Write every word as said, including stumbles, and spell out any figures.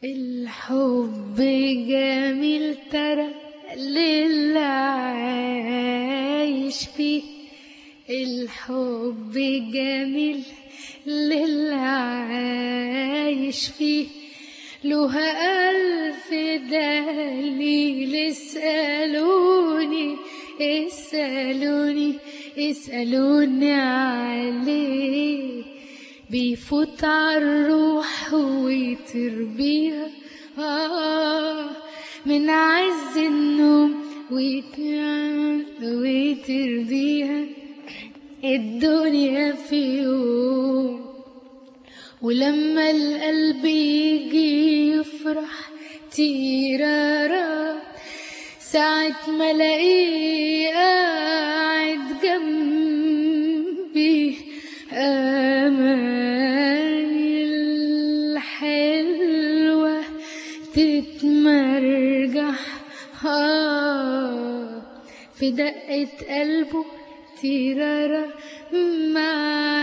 الحب جميل ترى للي عايش فيه، الحب جميل للي عايش فيه، لها ألف دليل. اسألوني اسألوني اسألوني عليه، بيفوت عالروح ويطير بيها آه من عز النوم ويطير بيها الدنيا في يوم. ولما القلب يجي يفرح تيرارا، ساعة ما الاقيه قاعد جنبي، اماني الحلوة تتمرجح آه في دقة قلبه تيرارا. مع